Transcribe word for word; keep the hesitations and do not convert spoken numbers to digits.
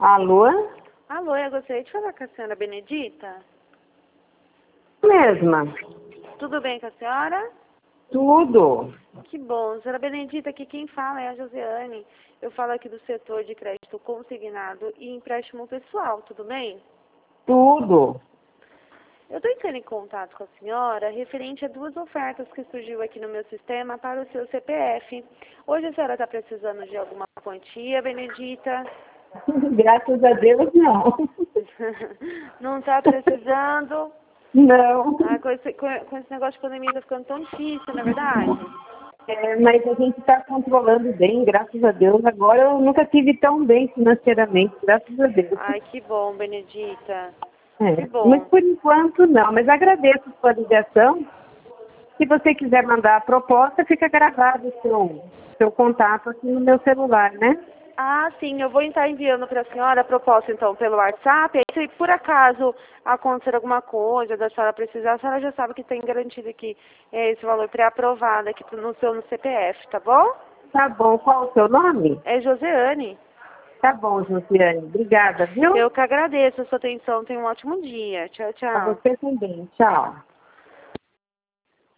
Alô? Alô, eu gostaria de falar com a senhora Benedita. Mesma. Tudo bem com a senhora? Tudo. Que bom. Senhora Benedita, aqui quem fala é a Josiane. Eu falo aqui do setor de crédito consignado e empréstimo pessoal, tudo bem? Tudo. Eu estou entrando em contato com a senhora referente a duas ofertas que surgiu aqui no meu sistema para o seu C P F. Hoje a senhora está precisando de alguma quantia, Benedita? Graças a Deus, não. Não está precisando? Não. Ah, com, esse, com, com esse negócio de pandemia está ficando tão difícil, não é verdade? É, mas a gente está controlando bem, graças a Deus. Agora eu nunca tive tão bem financeiramente, graças a Deus. Ai, que bom, Benedita. É, Que bom. mas por enquanto não. Mas agradeço a sua ligação. Se você quiser mandar a proposta, fica gravado o seu, seu contato aqui no meu celular, né? Ah, sim, eu vou estar enviando para a senhora a proposta, então, pelo WhatsApp. E se por acaso acontecer alguma coisa, da senhora precisar, a senhora já sabe que tem garantido aqui é, esse valor pré-aprovado aqui no seu no C P F, tá bom? Tá bom. Qual o seu nome? É Joseane. Tá bom, Josiane. Obrigada, viu? Eu que agradeço a sua atenção. Tenha um ótimo dia. Tchau, A tchau. você também. Tchau.